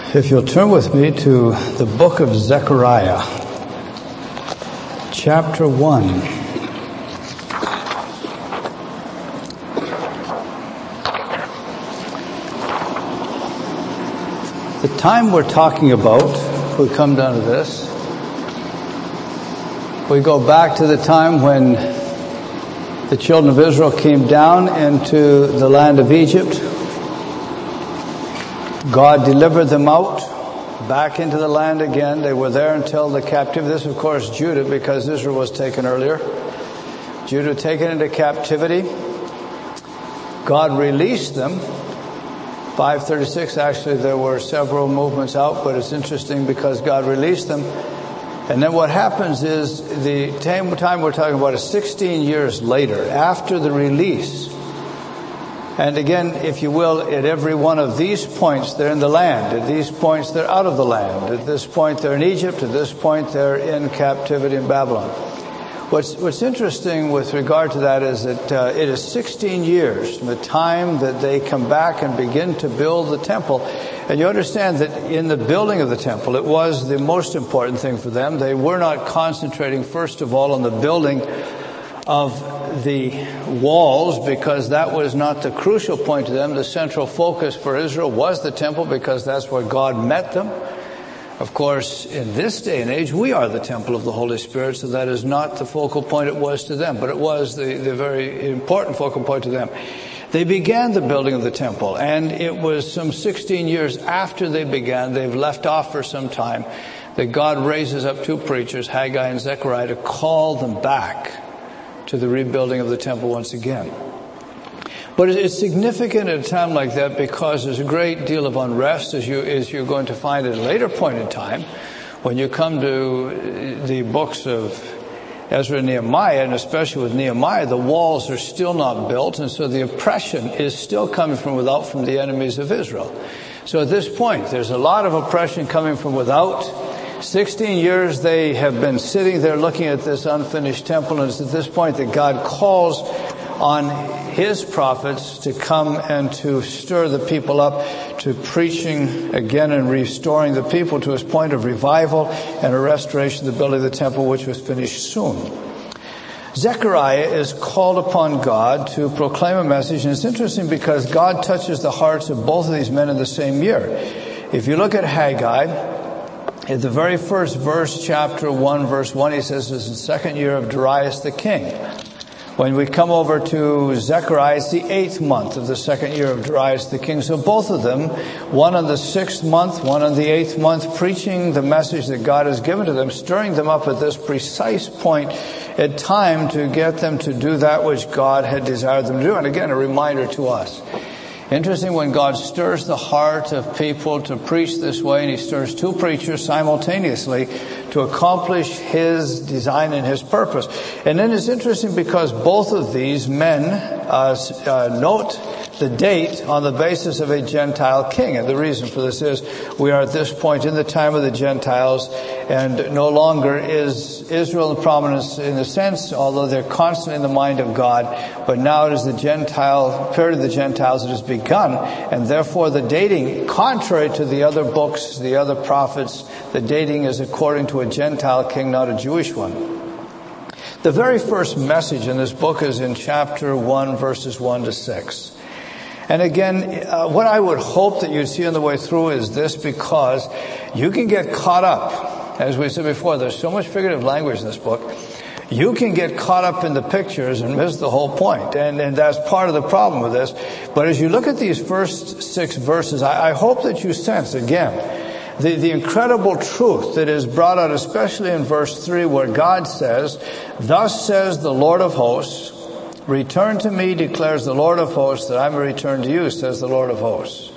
If you'll turn with me to the book of Zechariah, chapter 1. The time we're talking about, if we come down to this, we go back to the time when the children of Israel came down into the land of Egypt. God delivered them out back into the land again. They were there until the captivity. This, of course, Judah, because Israel was taken earlier. Judah taken into captivity. God released them. 536, actually, there were several movements out, but it's interesting because God released them. And then what happens is the time we're talking about is 16 years later, after the release. And again, if you will, at every one of these points, they're in the land. At these points, they're out of the land. At this point, they're in Egypt. At this point, they're in captivity in Babylon. What's interesting with regard to that is that it is 16 years from the time that they come back and begin to build the temple. And you understand that in the building of the temple, it was the most important thing for them. They were not concentrating, first of all, on the building of the walls, because that was not the crucial point to them. The central focus for Israel was the temple, because that's where God met them. Of course, in this day and age, we are the temple of the Holy Spirit, so that is not the focal point it was to them, but it was the very important focal point to them. They began the building of the temple, and it was some 16 years after they began, they've left off for some time, that God raises up two preachers, Haggai and Zechariah, to call them back to the rebuilding of the temple once again. But it's significant at a time like that because there's a great deal of unrest, as you're going to find at a later point in time. When you come to the books of Ezra and Nehemiah, and especially with Nehemiah, the walls are still not built, and so the oppression is still coming from without, from the enemies of Israel. So at this point, there's a lot of oppression coming from without. 16 years they have been sitting there looking at this unfinished temple, and it's at this point that God calls on His prophets to come and to stir the people up to preaching again and restoring the people to His point of revival and a restoration of the building of the temple, which was finished soon. Zechariah is called upon God to proclaim a message, and it's interesting because God touches the hearts of both of these men in the same year. If you look at Haggai, in the very first verse, chapter 1, verse 1, he says, "This is the second year of Darius the king." When we come over to Zechariah, it's the 8th month of the second year of Darius the king. So both of them, one on the 6th month, one on the 8th month, preaching the message that God has given to them, stirring them up at this precise point in time to get them to do that which God had desired them to do. And again, a reminder to us. Interesting, when God stirs the heart of people to preach this way, and He stirs two preachers simultaneously to accomplish His design and His purpose. And then it's interesting because both of these men note the date on the basis of a Gentile king. And the reason for this is we are at this point in the time of the Gentiles, and no longer is Israel in prominence in a sense, although they're constantly in the mind of God. But now it is the Gentile period of the Gentiles that has begun, and therefore the dating, contrary to the other books, the other prophets, the dating is according to a Gentile king, not a Jewish one. The very first message in this book is in chapter 1, verses 1 to 6. And again, what I would hope that you'd see on the way through is this, because you can get caught up. As we said before, there's so much figurative language in this book. You can get caught up in the pictures and miss the whole point. And that's part of the problem with this. But as you look at these first 6 verses, I hope that you sense, again, the incredible truth that is brought out, especially in verse 3, where God says, "Thus says the Lord of hosts, return to me, declares the Lord of hosts, that I may return to you, says the Lord of hosts."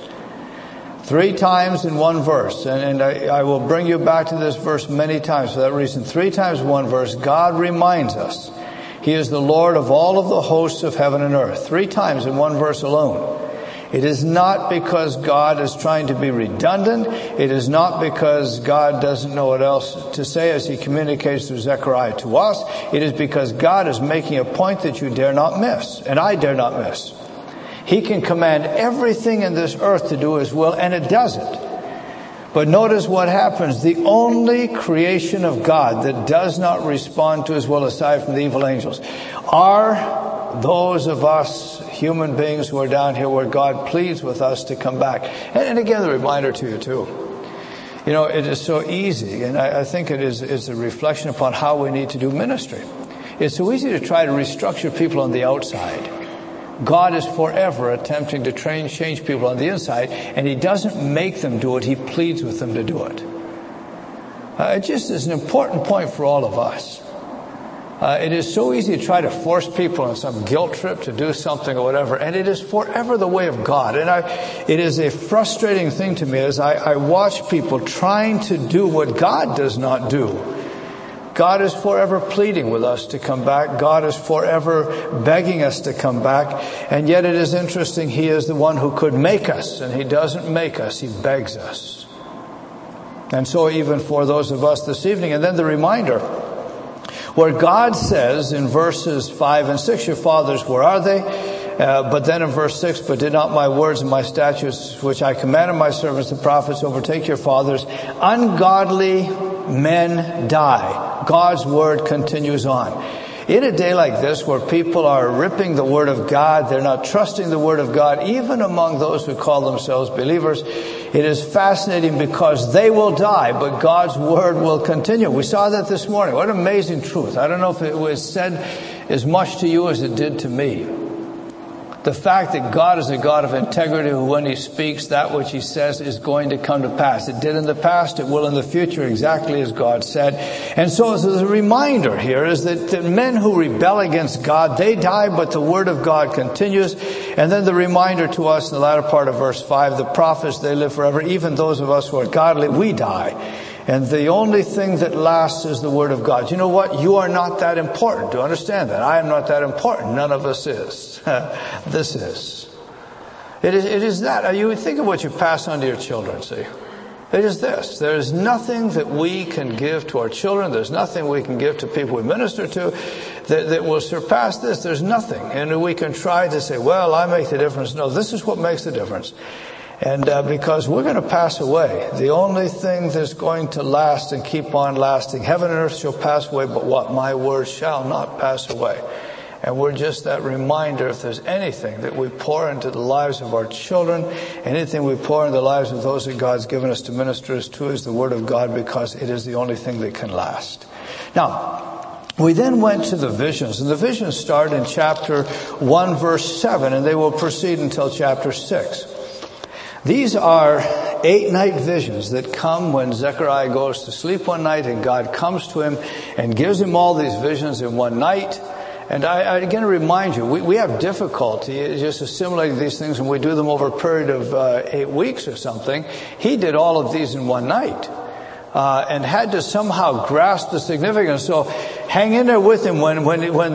3 times in one verse. And I will bring you back to this verse many times for that reason. 3 times in one verse, God reminds us He is the Lord of all of the hosts of heaven and earth. 3 times in one verse alone. It is not because God is trying to be redundant. It is not because God doesn't know what else to say as He communicates through Zechariah to us. It is because God is making a point that you dare not miss, and I dare not miss. He can command everything in this earth to do His will, and it does it. But notice what happens. The only creation of God that does not respond to his will, aside from the evil angels, are those of us human beings who are down here where God pleads with us to come back. And again, a reminder to you too. You know, it is so easy, and I think it's a reflection upon how we need to do ministry. It's so easy to try to restructure people on the outside. God is forever attempting to change people on the inside, and he doesn't make them do it. He pleads with them to do it. It just is an important point for all of us. It is so easy to try to force people on some guilt trip to do something or whatever, and it is forever the way of God. And it is a frustrating thing to me as I watch people trying to do what God does not do. God is forever pleading with us to come back. God is forever begging us to come back. And yet it is interesting, he is the one who could make us, and he doesn't make us, he begs us. And so even for those of us this evening, and then the reminder, where God says in verses 5 and 6, your fathers, where are they? But then in verse 6, but did not my words and my statutes, which I commanded my servants the prophets, overtake your fathers? Ungodly men die. God's word continues on. In a day like this where people are ripping the word of God, they're not trusting the word of God, even among those who call themselves believers, it is fascinating because they will die, but God's word will continue. We saw that this morning. What an amazing truth. I don't know if it was said as much to you as it did to me. The fact that God is a God of integrity, who when he speaks, that which he says is going to come to pass. It did in the past, it will in the future, exactly as God said. And so the reminder here is that men who rebel against God, they die, but the word of God continues. And then the reminder to us in the latter part of verse 5, the prophets, they live forever. Even those of us who are godly, we die. And the only thing that lasts is the word of God. You know what? You are not that important. Do you understand that? I am not that important. None of us is. This is. It is that. You would think of what you pass on to your children, see. It is this. There is nothing that we can give to our children. There's nothing we can give to people we minister to that will surpass this. There's nothing. And we can try to say, well, I make the difference. No, this is what makes the difference. And because we're going to pass away, the only thing that's going to last and keep on lasting, heaven and earth shall pass away, but what? My word shall not pass away. And we're just that reminder, if there's anything that we pour into the lives of our children, anything we pour into the lives of those that God's given us to minister to, is the word of God, because it is the only thing that can last. Now, we then went to the visions, and the visions start in chapter 1, verse 7, and they will proceed until chapter 6. These are 8-night visions that come when Zechariah goes to sleep one night and God comes to him and gives him all these visions in one night. And I again remind you, we have difficulty just assimilating these things when we do them over a period of 8 weeks or something. He did all of these in one night. And had to somehow grasp the significance. So hang in there with him when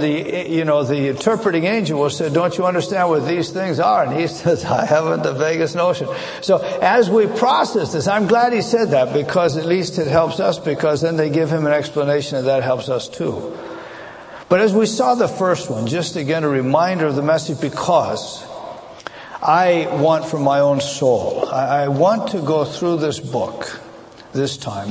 the interpreting angel will say, don't you understand what these things are? And he says, I haven't the vaguest notion. So as we process this, I'm glad he said that, because at least it helps us, because then they give him an explanation and that helps us too. But as we saw the first one, just again a reminder of the message, because I want for my own soul, I want to go through this book this time.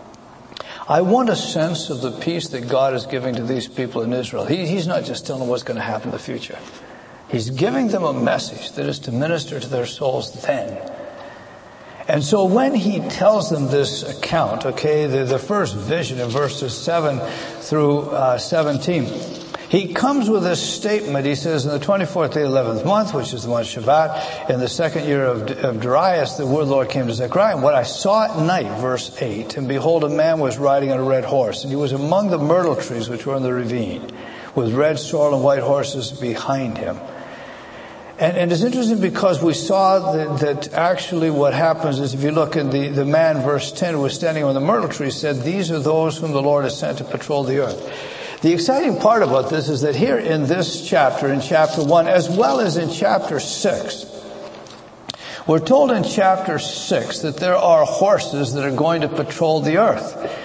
I want a sense of the peace that God is giving to these people in Israel. He's not just telling them what's going to happen in the future. He's giving them a message that is to minister to their souls then. And so when he tells them this account, the first vision in verses 7 through 17, he comes with this statement. He says, in the 24th day of the 11th month, which is the month Shabbat, in the second year of Darius, the word of the Lord came to Zechariah. And what I saw at night, verse 8, and behold, a man was riding on a red horse, and he was among the myrtle trees which were in the ravine, with red sorrel and white horses behind him. And it's interesting because we saw that actually what happens is, if you look in the man, verse 10, who was standing on the myrtle tree, said, these are those whom the Lord has sent to patrol the earth. The exciting part about this is that here in this chapter, in chapter 1, as well as in chapter 6, we're told in chapter 6 that there are horses that are going to patrol the earth.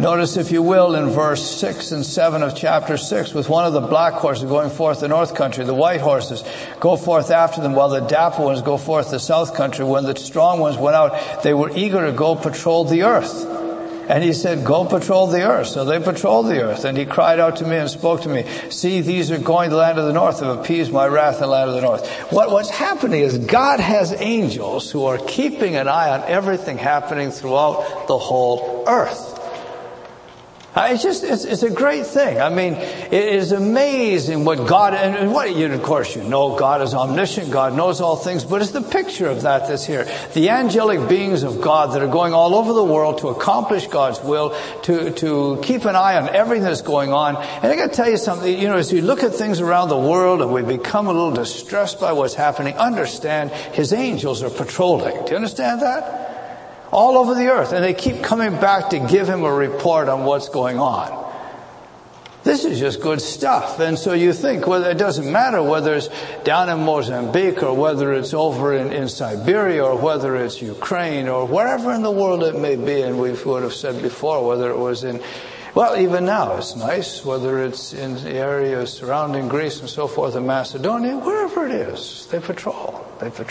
Notice, if you will, in verse 6 and 7 of chapter 6, with one of the black horses going forth the north country, the white horses go forth after them, while the dapple ones go forth the south country. When the strong ones went out, they were eager to go patrol the earth. And he said, go patrol the earth. So they patrolled the earth. And he cried out to me and spoke to me, see, these are going to the land of the north, have appeased my wrath in the land of the north. What's happening is God has angels who are keeping an eye on everything happening throughout the whole earth. It's a great thing. I mean, it is amazing what God, and of course you know God is omniscient, God knows all things, but it's the picture of that that's here. The angelic beings of God that are going all over the world to accomplish God's will, to keep an eye on everything that's going on. And I got to tell you something, as you look at things around the world and we become a little distressed by what's happening, understand His angels are patrolling. Do you understand that? All over the earth, and they keep coming back to give Him a report on what's going on. This is just good stuff. And so you think, well, it doesn't matter whether it's down in Mozambique or whether it's over in Siberia or whether it's Ukraine or wherever in the world it may be. And we would have said before, whether it was well, even now it's nice, whether it's in the areas surrounding Greece and so forth, and Macedonia, wherever it is, they patrol.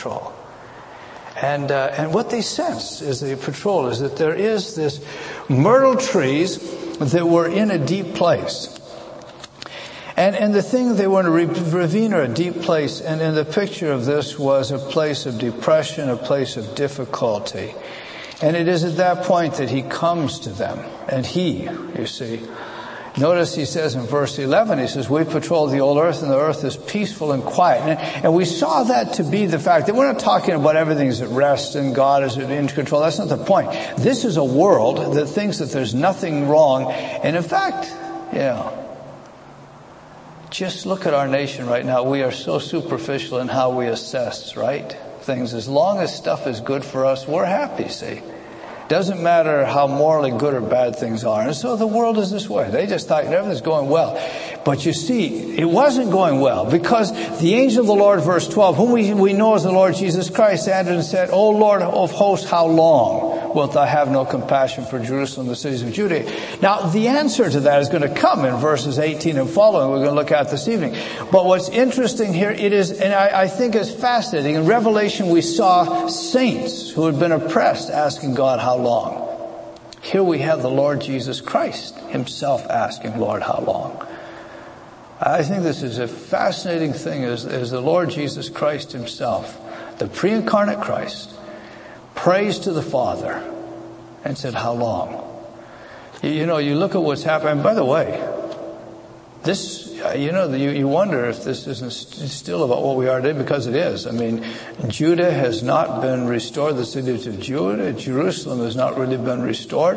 And what they sense as they patrol is that there is this myrtle trees that were in a deep place. And the thing, they were in a ravine or a deep place, and in the picture of this was a place of depression, a place of difficulty. And it is at that point that He comes to them. And He, you see, notice He says in verse 11, He says, we patrol the old earth, and the earth is peaceful and quiet. And we saw that to be the fact that we're not talking about everything's at rest and God is in control. That's not the point. This is a world that thinks that there's nothing wrong. And in fact, just look at our nation right now. We are so superficial in how we assess, right? Things. As long as stuff is good for us, we're happy, see? Doesn't matter how morally good or bad things are. And so the world is this way. They just thought everything's going well. But you see, it wasn't going well, because the angel of the Lord, verse 12, whom we know as the Lord Jesus Christ, answered and said, O Lord of hosts, how long wilt thou have no compassion for Jerusalem, the cities of Judah? Now, the answer to that is going to come in verses 18 and following, we're going to look at this evening. But what's interesting here, it is, and I think it's fascinating, in Revelation we saw saints who had been oppressed asking God, how long? Here we have the Lord Jesus Christ Himself asking, Lord, how long? I think this is a fascinating thing as the Lord Jesus Christ Himself, the pre-incarnate Christ, prays to the Father and said, how long? You look at what's happening. By the way, this, you wonder if this isn't still about what we are today, because it is. I mean, Judah has not been restored. The city of Judah, Jerusalem has not really been restored.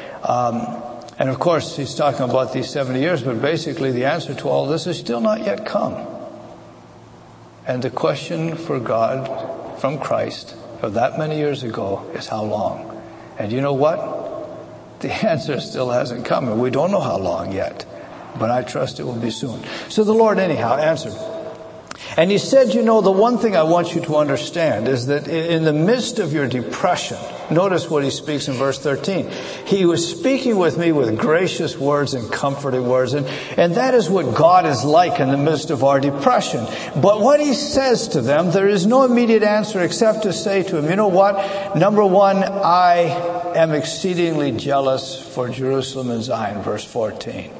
And of course, he's talking about these 70 years, but basically the answer to all this is still not yet come. And the question for God from Christ of that many years ago is how long? And you know what? The answer still hasn't come, and we don't know how long yet. But I trust it will be soon. So the Lord anyhow answered. And He said, the one thing I want you to understand is that in the midst of your depression, notice what He speaks in verse 13. He was speaking with me with gracious words and comforting words. And that is what God is like in the midst of our depression. But what He says to them, there is no immediate answer except to say to him, you know what? Number one, I am exceedingly jealous for Jerusalem and Zion, verse 14.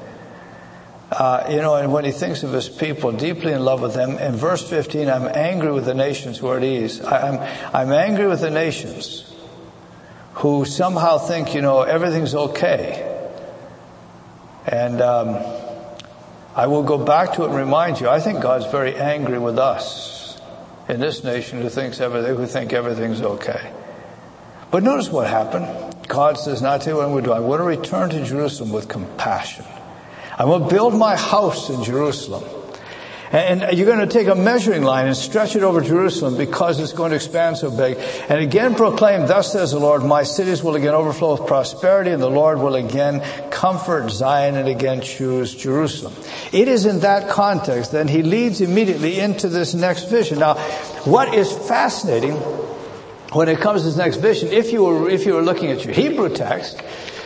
And when He thinks of His people, deeply in love with them, in verse 15, I'm angry with the nations who are at ease. I'm angry with the nations who somehow think, everything's okay. And I will go back to it and remind you, I think God's very angry with us in this nation who think everything's okay. But notice what happened. God says, now I'll tell you what I'm going to do. I want to return to Jerusalem with compassion. I'm going to build my house in Jerusalem. And you're going to take a measuring line and stretch it over Jerusalem, because it's going to expand so big. And again proclaim, thus says the Lord, my cities will again overflow with prosperity, and the Lord will again comfort Zion and again choose Jerusalem. It is in that context that He leads immediately into this next vision. Now, what is fascinating when it comes to this next vision, if you were looking at your Hebrew text,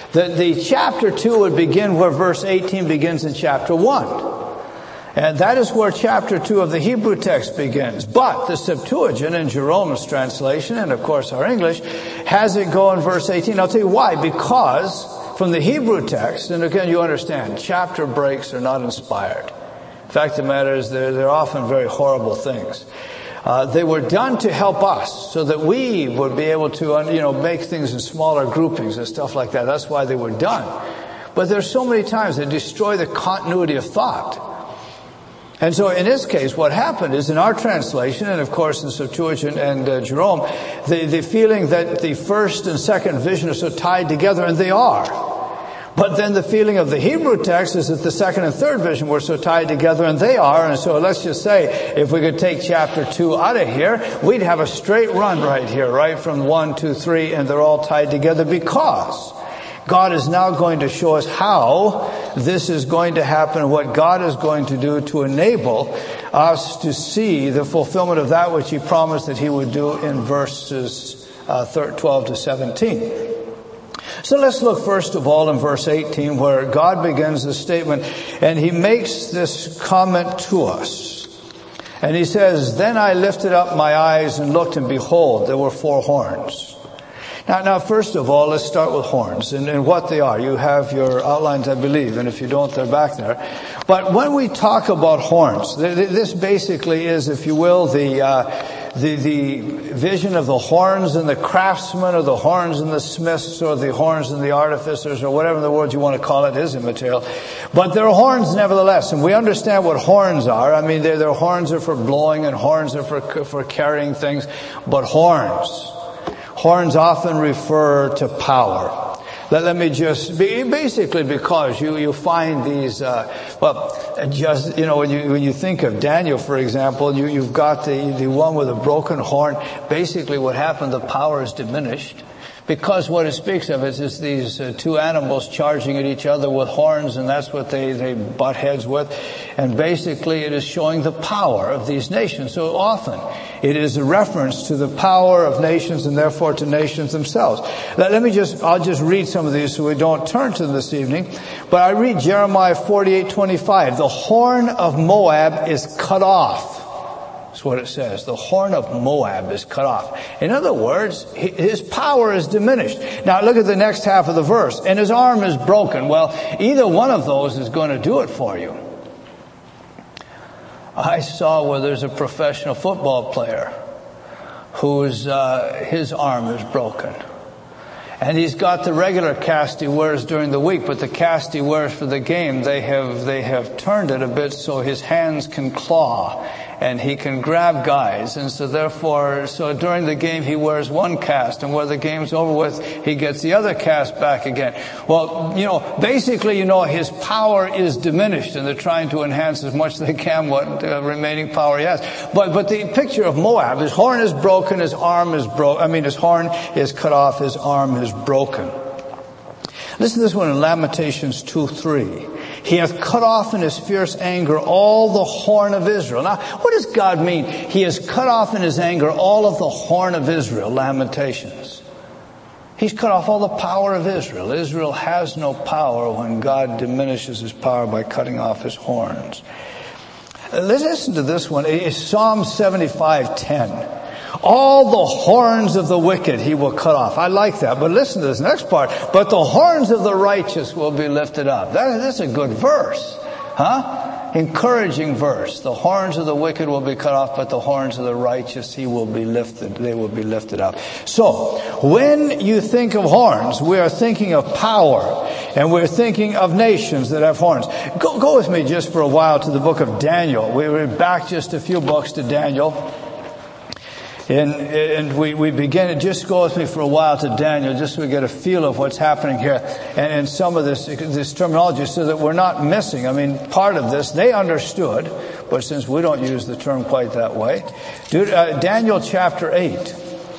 The chapter 2 would begin where verse 18 begins in chapter 1. And that is where chapter 2 of the Hebrew text begins. But the Septuagint in Jerome's translation, and of course our English, has it go in verse 18. I'll tell you why. Because from the Hebrew text, and again you understand, chapter breaks are not inspired. The fact of the matter is they're often very horrible things. They were done to help us so that we would be able to, make things in smaller groupings and stuff like that. That's why they were done. But there's so many times they destroy the continuity of thought. And so in this case, what happened is in our translation, and of course in Septuagint and Jerome, the feeling that the first and second vision are so tied together, and they are. But then the feeling of the Hebrew text is that the second and third vision were so tied together, and they are. And so let's just say, if we could take chapter 2 out of here, we'd have a straight run right here, right from 1, 2, 3, and they're all tied together because God is now going to show us how this is going to happen, what God is going to do to enable us to see the fulfillment of that which He promised that He would do in verses 12 to 17. So let's look first of all in verse 18 where God begins the statement and He makes this comment to us. And He says, "Then I lifted up my eyes and looked, and behold, there were 4 horns." Now, first of all, let's start with horns and what they are. You have your outlines, I believe, and if you don't, they're back there. But when we talk about horns, this basically is, if you will, the vision of the horns and the craftsmen, or the horns and the smiths, or the horns and the artificers, or whatever the word you want to call it is immaterial. But they're horns nevertheless, and we understand what horns are. I mean, their horns are for blowing, and horns are for carrying things, but Horns often refer to power. Let me just, basically because you find these, when you think of Daniel, for example, you've got the one with a broken horn. Basically what happened, the power is diminished. Because what it speaks of is these 2 animals charging at each other with horns, and that's what they butt heads with. And basically it is showing the power of these nations. So often it is a reference to the power of nations and therefore to nations themselves. I'll just read some of these so we don't turn to them this evening. But I read Jeremiah 48:25. The horn of Moab is cut off. That's what it says. The horn of Moab is cut off. In other words, his power is diminished. Now look at the next half of the verse. And his arm is broken. Well, either one of those is going to do it for you. I saw where there's a professional football player whose his arm is broken. And he's got the regular cast he wears during the week, but the cast he wears for the game, they have turned it a bit so his hands can claw and he can grab guys. And so during the game he wears one cast, and when the game's over with, he gets the other cast back again. Well, basically, his power is diminished, and they're trying to enhance as much as they can what remaining power he has. But the picture of Moab, his horn is broken, his arm is his horn is cut off, his arm is broken. Listen to this one in Lamentations 2:3. He hath cut off in his fierce anger all the horn of Israel. Now, what does God mean? He has cut off in his anger all of the horn of Israel, Lamentations. He's cut off all the power of Israel. Israel has no power when God diminishes his power by cutting off his horns. Let's listen to this one. It's Psalm 75:10. All the horns of the wicked he will cut off. I like that. But listen to this next part. But the horns of the righteous will be lifted up. That's a good verse. Encouraging verse. The horns of the wicked will be cut off, but the horns of the righteous they will be lifted up. So, when you think of horns, we are thinking of power, and we're thinking of nations that have horns. Go with me just for a while to the book of Daniel. We're back just a few books to Daniel. And we begin, just go with me for a while to Daniel, just so we get a feel of what's happening here and some of this terminology, so that we're not missing. Part of this, they understood, but since we don't use the term quite that way. Daniel chapter 8.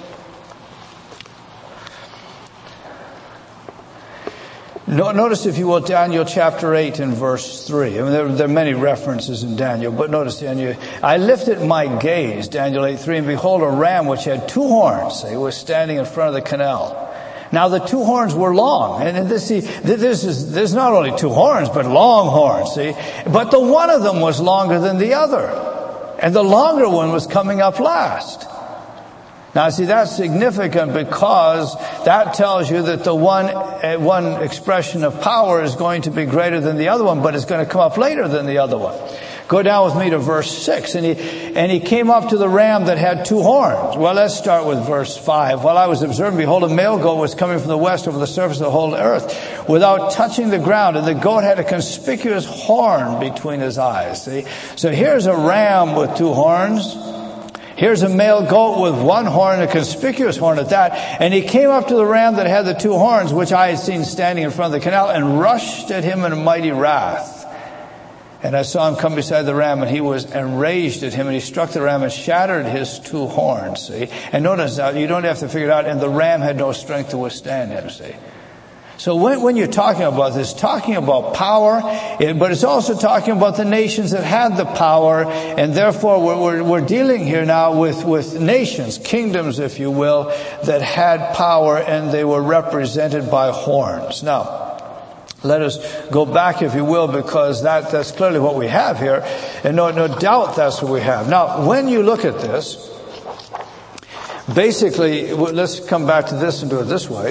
Notice, if you will, Daniel chapter 8 and verse 3. There are many references in Daniel, but notice, Daniel, I lifted my gaze, Daniel 8:3, and behold, a ram which had 2 horns. He was standing in front of the canal. Now the two horns were long, and there's not only two horns, but long horns, see? But the one of them was longer than the other, and the longer one was coming up last. Now see, that's significant because that tells you that the one expression of power is going to be greater than the other one, but it's going to come up later than the other one. Go down with me to verse 6. And he came up to the ram that had two horns. Well, let's start with verse 5. While I was observing, behold, a male goat was coming from the west over the surface of the whole earth without touching the ground. And the goat had a conspicuous horn between his eyes. See? So here's a ram with two horns. Here's a male goat with one horn, a conspicuous horn at that. And he came up to the ram that had the two horns, which I had seen standing in front of the canal, and rushed at him in a mighty wrath. And I saw him come beside the ram, and he was enraged at him, and he struck the ram and shattered his two horns, see? And notice that you don't have to figure it out, and the ram had no strength to withstand him, see? So when you're talking about this, talking about power, but it's also talking about the nations that had the power, and therefore we're dealing here now with nations, kingdoms, if you will, that had power, and they were represented by horns. Now, let us go back, if you will, because that's clearly what we have here. And no doubt that's what we have. Now, when you look at this, basically, let's come back to this and do it this way.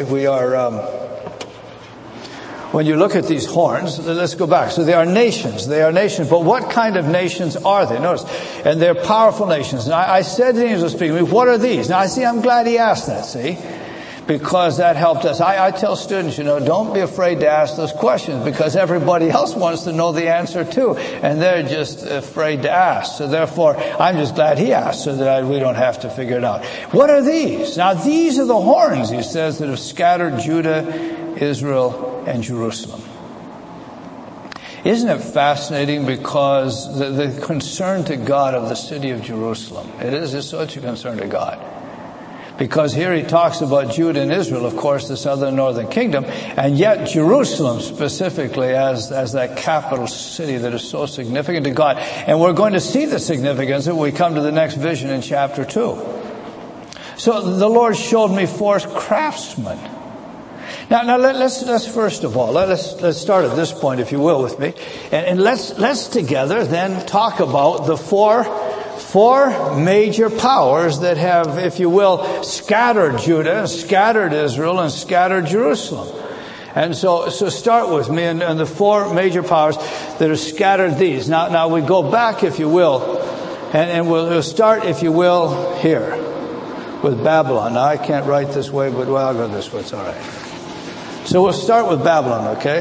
When you look at these horns, let's go back. So they are nations. They are nations. But what kind of nations are they? Notice. And they're powerful nations. And I said to the angel speaking, what are these? Now, I'm glad he asked that, see? Because that helped us. I tell students, don't be afraid to ask those questions because everybody else wants to know the answer too. And they're just afraid to ask. So therefore, I'm just glad he asked so that we don't have to figure it out. What are these? Now these are the horns, he says, that have scattered Judah, Israel, and Jerusalem. Isn't it fascinating because the concern to God of the city of Jerusalem, it's such a concern to God. Because here he talks about Judah and Israel, of course, the southern and northern kingdom, and yet Jerusalem specifically as that capital city that is so significant to God. And we're going to see the significance when we come to the next vision in chapter 2. So the Lord showed me 4 craftsmen. Now let's first of all, let's start at this point, if you will, with me. And let's together then talk about the four major powers that have, if you will, scattered Judah, scattered Israel, and scattered Jerusalem. And so start with me and the 4 major powers that have scattered these. Now we go back, if you will, and we'll start, if you will, here with Babylon. Now I can't write this way, but I'll go this way. It's all right. So we'll start with Babylon, okay?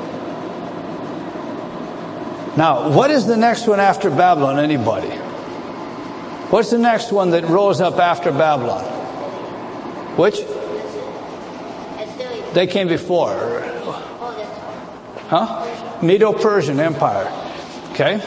Now, what is the next one after Babylon, anybody? What's the next one that rose up after Babylon? Which? Assyria. They came before. Huh? Medo-Persian Empire. Okay.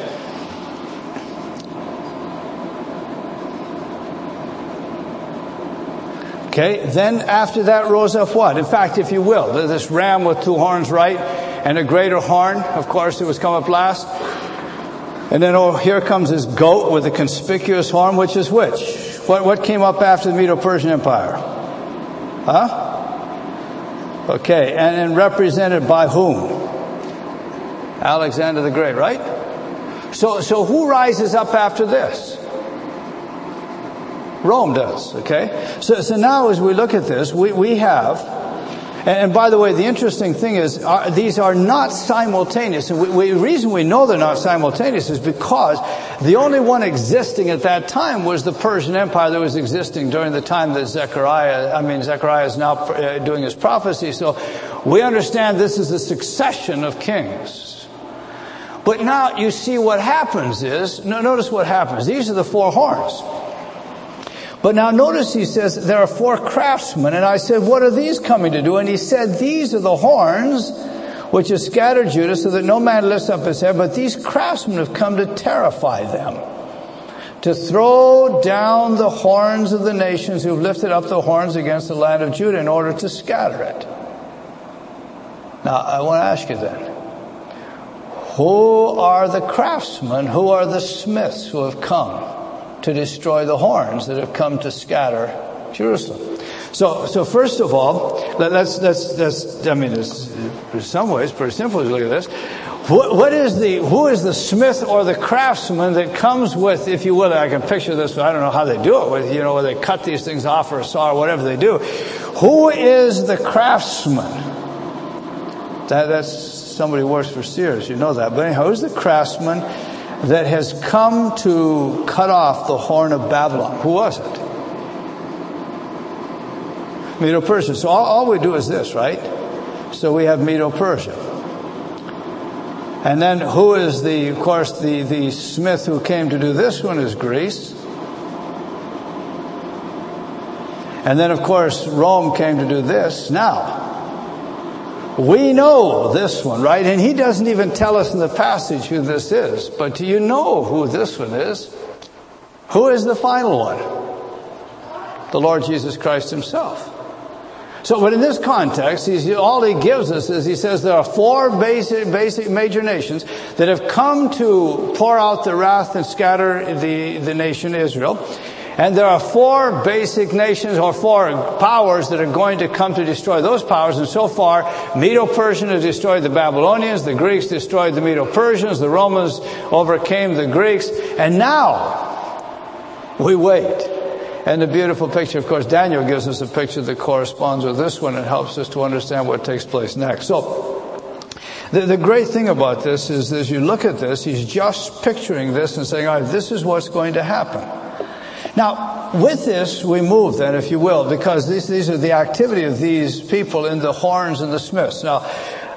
Okay, then after that rose up what? In fact, if you will, this ram with 2 horns, right? And a greater horn, of course, it was come up last. And then here comes this goat with a conspicuous horn, which is which? What came up after the Medo-Persian Empire? Huh? Okay, and represented by whom? Alexander the Great, right? So who rises up after this? Rome does, okay? So now as we look at this, we have, and by the way, the interesting thing is, these are not simultaneous. And the reason we know they're not simultaneous is because the only one existing at that time was the Persian Empire that was existing during the time that Zechariah is now doing his prophecy. So we understand this is a succession of kings. But now you see what happens is, notice what happens. These are the 4 horns. But now notice he says there are 4 craftsmen. And I said, what are these coming to do? And he said, these are the horns which have scattered Judah so that no man lifts up his head. But these craftsmen have come to terrify them, to throw down the horns of the nations who have lifted up the horns against the land of Judah in order to scatter it. Now, I want to ask you then, who are the craftsmen? Who are the smiths who have come to destroy the horns that have come to scatter Jerusalem? So first of all, let's I mean, it's in some ways pretty simple to look at this. Who is the smith or the craftsman that comes with, if you will, I can picture this, I don't know how they do it, with, where they cut these things off or a saw or whatever they do. Who is the craftsman? That's somebody who works for Sears, you know that. But anyhow, who's the craftsman that has come to cut off the horn of Babylon? Who was it? Medo-Persia. So all we do is this, right? So we have Medo-Persia. And then who is of course, the smith who came to do this one is Greece. And then, of course, Rome came to do this. Now, we know this one, right? And he doesn't even tell us in the passage who this is. But do you know who this one is? Who is the final one? The Lord Jesus Christ himself. So, but in this context, all he gives us is he says there are four basic major nations that have come to pour out the wrath and scatter the nation Israel. And there are four basic nations or four powers that are going to come to destroy those powers. And so far, Medo-Persia has destroyed the Babylonians, the Greeks destroyed the Medo-Persians, the Romans overcame the Greeks. And now, we wait. And the beautiful picture, of course, Daniel gives us a picture that corresponds with this one and helps us to understand what takes place next. So, the great thing about this is, as you look at this, he's just picturing this and saying, all right, this is what's going to happen. Now, with this, we move then, if you will, because these are the activity of these people in the horns and the smiths. Now,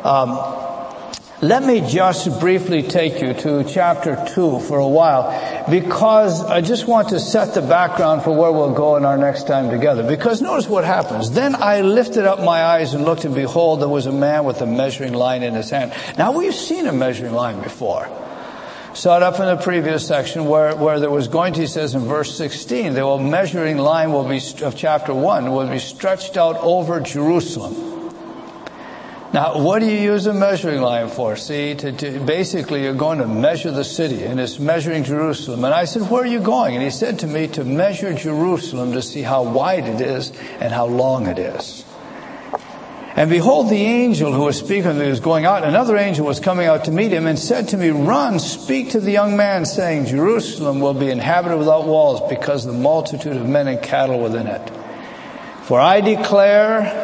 let me just briefly take you to chapter 2 for a while, because I just want to set the background for where we'll go in our next time together. Because notice what happens. Then I lifted up my eyes and looked, and behold, there was a man with a measuring line in his hand. Now, we've seen a measuring line before. Saw it up in the previous section where there was going to, he says in verse 16, the measuring line will be, of chapter 1, will be stretched out over Jerusalem. Now, what do you use a measuring line for? See, basically you're going to measure the city, and it's measuring Jerusalem. And I said, where are you going? And he said to me, to measure Jerusalem to see how wide it is and how long it is. And behold, the angel who was speaking to me was going out. Another angel was coming out to meet him and said to me, run, speak to the young man, saying, Jerusalem will be inhabited without walls because of the multitude of men and cattle within it. For I declares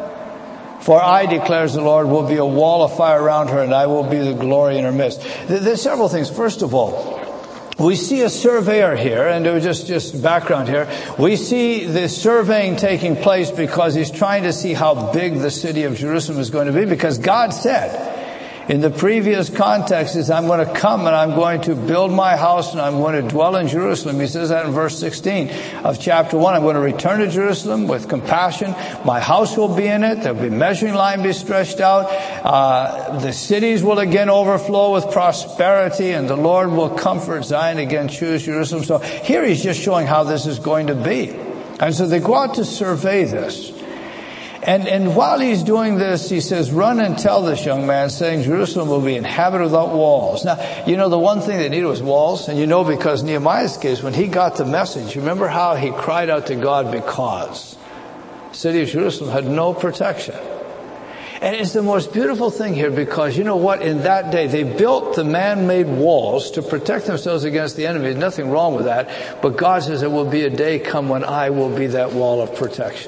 the Lord, will be a wall of fire around her, and I will be the glory in her midst. There's several things. First of all, we see a surveyor here, and just background here. We see the surveying taking place because he's trying to see how big the city of Jerusalem is going to be, because God said, in the previous context is, I'm going to come and I'm going to build my house and I'm going to dwell in Jerusalem. He says that in verse 16 of chapter 1. I'm going to return to Jerusalem with compassion. My house will be in it. There'll be measuring line be stretched out. The cities will again overflow with prosperity, and the Lord will comfort Zion again, choose Jerusalem. So here he's just showing how this is going to be. And so they go out to survey this. And while he's doing this, he says, run and tell this young man, saying, Jerusalem will be inhabited without walls. Now, the one thing they needed was walls. And because Nehemiah's case, when he got the message, remember how he cried out to God because the city of Jerusalem had no protection. And it's the most beautiful thing here, because you know what? In that day, they built the man-made walls to protect themselves against the enemy. There's nothing wrong with that. But God says there will be a day come when I will be that wall of protection.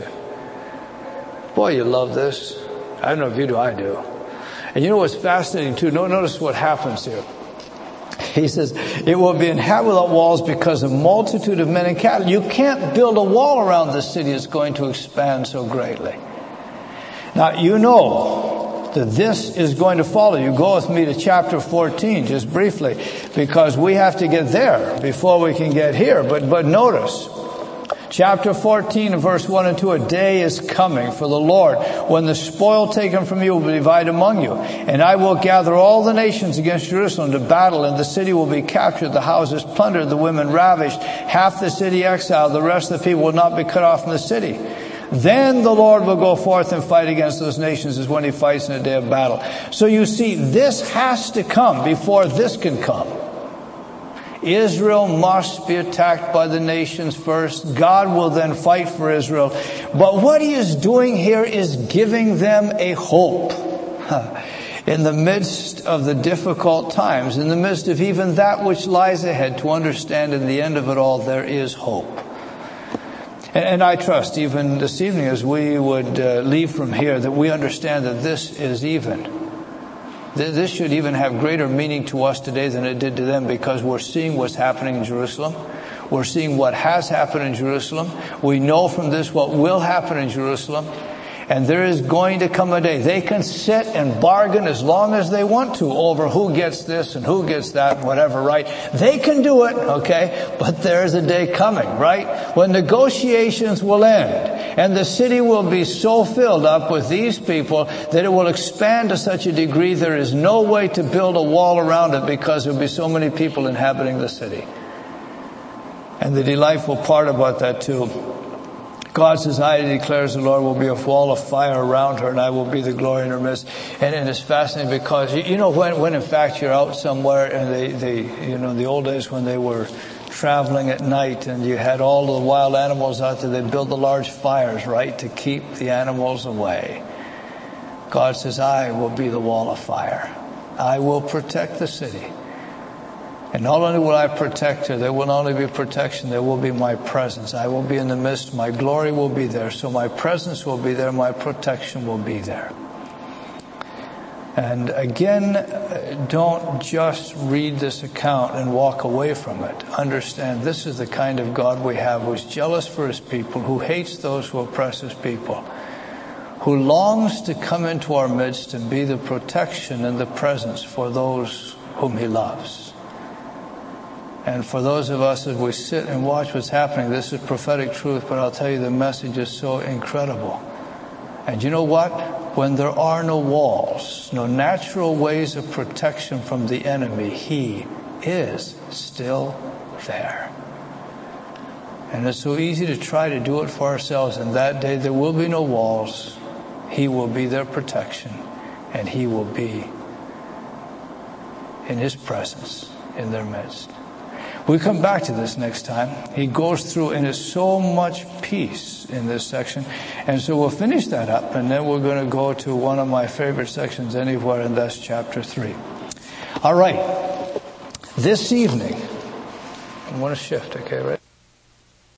Boy, you love this. I don't know if you do, I do. And you know what's fascinating too? Notice what happens here. He says, it will be inhabited without walls because of multitude of men and cattle. You can't build a wall around the city. It's going to expand so greatly. Now, you know that this is going to follow. You go with me to chapter 14, just briefly, because we have to get there before we can get here. But notice, chapter 14 and verse 1 and 2, a day is coming for the Lord when the spoil taken from you will be divided among you. And I will gather all the nations against Jerusalem to battle, and the city will be captured, the houses plundered, the women ravished, half the city exiled, the rest of the people will not be cut off from the city. Then the Lord will go forth and fight against those nations as when he fights in a day of battle. So you see, this has to come before this can come. Israel must be attacked by the nations first. God will then fight for Israel. But what he is doing here is giving them a hope. In the midst of the difficult times, in the midst of even that which lies ahead, to understand in the end of it all, there is hope. And I trust, even this evening, as we would leave from here, that we understand that this should even have greater meaning to us today than it did to them, because we're seeing what's happening in Jerusalem. We're seeing what has happened in Jerusalem. We know from this what will happen in Jerusalem. And there is going to come a day. They can sit and bargain as long as they want to over who gets this and who gets that, whatever, right? They can do it, okay? But there's a day coming, right? When negotiations will end and the city will be so filled up with these people that it will expand to such a degree there is no way to build a wall around it, because there will be so many people inhabiting the city. And the delightful part about that too, God says, I, declares the Lord, will be a wall of fire around her, and I will be the glory in her midst. And it's fascinating because, you know, when in fact you're out somewhere, and the old days when they were traveling at night and you had all the wild animals out there, they'd build the large fires, right, to keep the animals away. God says, I will be the wall of fire. I will protect the city. And not only will I protect her, there will not only be protection, there will be my presence. I will be in the midst. My glory will be there. So my presence will be there. My protection will be there. And again, don't just read this account and walk away from it. Understand this is the kind of God we have, who's jealous for his people, who hates those who oppress his people, who longs to come into our midst and be the protection and the presence for those whom he loves. And for those of us, as we sit and watch what's happening, this is prophetic truth, but I'll tell you, the message is so incredible. And you know what? When there are no walls, no natural ways of protection from the enemy, he is still there. And it's so easy to try to do it for ourselves. And that day there will be no walls. He will be their protection, and he will be in his presence in their midst. We come back to this next time. He goes through, and there's so much peace in this section. And so we'll finish that up, and then we're going to go to one of my favorite sections anywhere, and that's chapter 3. All right. This evening, I want to shift, okay, right?